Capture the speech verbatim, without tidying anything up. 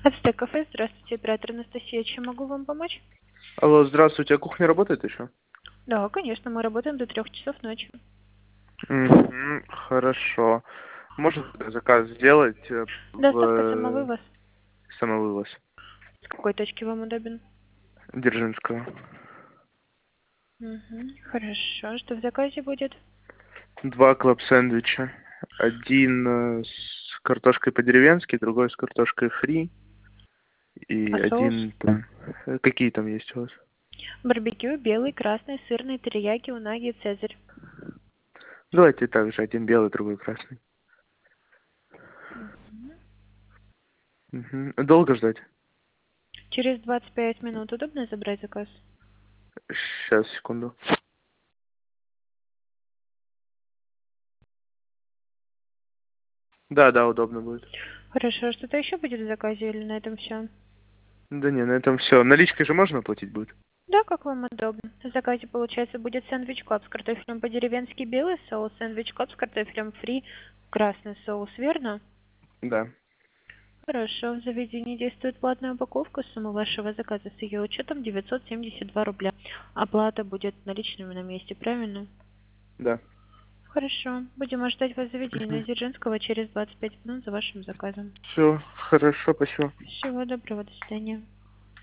Ацтек кафе, здравствуйте, оператор Анастасия, чем могу вам помочь? Алло, здравствуйте, а кухня работает еще? Да, конечно, мы работаем до трех часов ночи. Мгм, хорошо. Можно заказ сделать э, в Доставка э, самовывоз. самовывоз С какой точки вам удобен? Дзержинского? Угу, хорошо, что в заказе будет? Два клаб-сэндвича. Один э, с картошкой по-деревенски, другой с картошкой фри. И А соус? один там... э, Какие там есть у вас? Барбекю, белый, красный, сырный, терияки, унаги, цезарь. Давайте также один белый, другой красный. Мгм. Мгм. Долго ждать? Через двадцать пять минут удобно забрать заказ? Сейчас, секунду. Да, да, удобно будет. Хорошо, что-то еще будет в заказе или на этом все? Да не, на этом все. Наличкой же можно оплатить будет? Да, как вам удобно. В заказе, получается, будет сэндвич клаб с картофелем по-деревенски белый соус, сэндвич клаб с картофелем фри, красный соус, верно? Да. Хорошо, в заведении действует платная упаковка. Сумма вашего заказа с ее учетом девятьсот семьдесят два рубля. Оплата будет наличными на месте, правильно? Да. Хорошо. Будем ожидать вас в заведении на Дзержинского через двадцать пять минут за вашим заказом. Все, хорошо, спасибо. Всего доброго, до свидания.